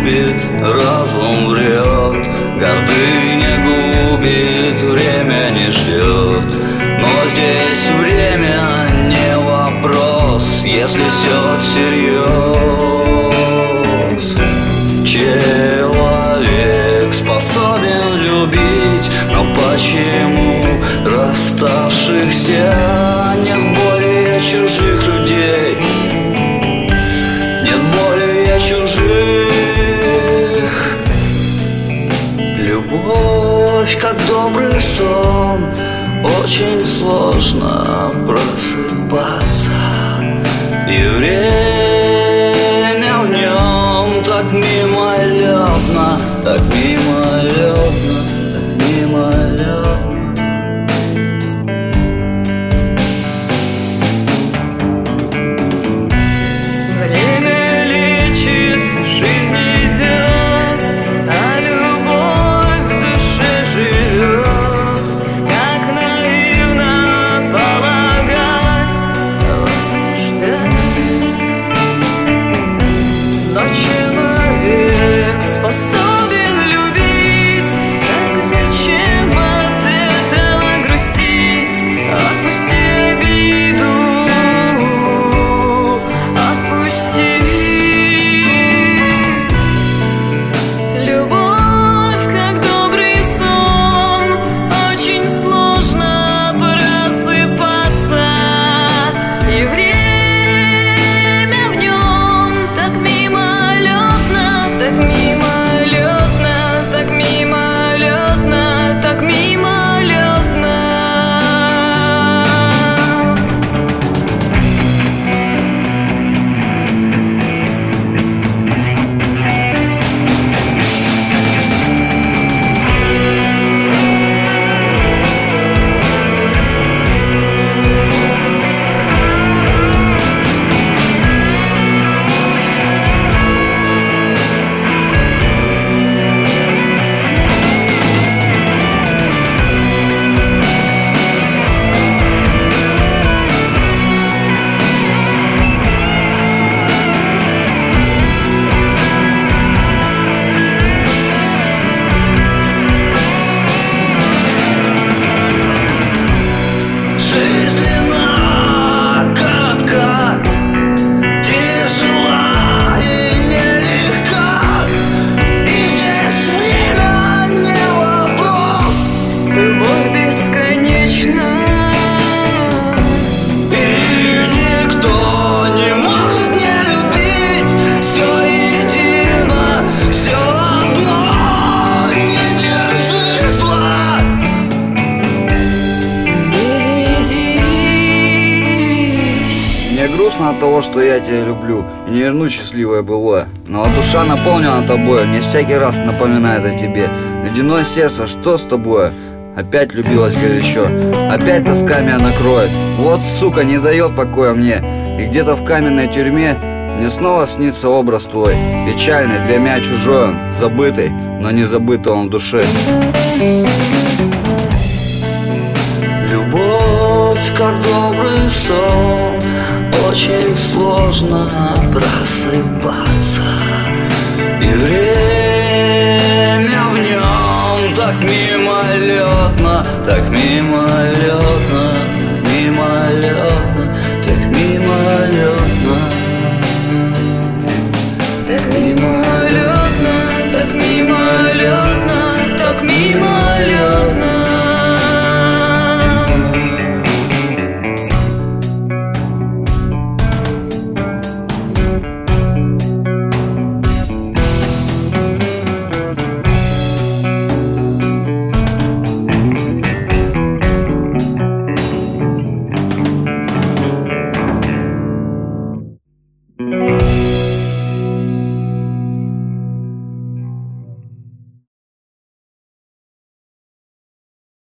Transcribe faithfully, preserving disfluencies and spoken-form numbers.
гибит, разум врет, гордыня губит, время не ждет. Но здесь время не вопрос, если все всерьез. Человек способен любить, но почему расставшихся нет более чужих людей? Нет более чужих. Любовь, как добрый сон, очень сложно просыпаться, и время в нем так мимолетно, так мимолетно, так мимолетно. Грустно от того, что я тебя люблю и не верну счастливое былое. Но душа наполнена тобой, мне всякий раз напоминает о тебе. Ледяное сердце, что с тобой? Опять влюбилась горячо, опять тоска меня накроет. Вот, сука, не дает покоя мне. И где-то в каменной тюрьме мне снова снится образ твой. Печальный, для меня чужой он, забытый, но не забытый он в душе. Любовь, как добрый сон, очень сложно просыпаться, и время в нем так мимолетно, так мимо.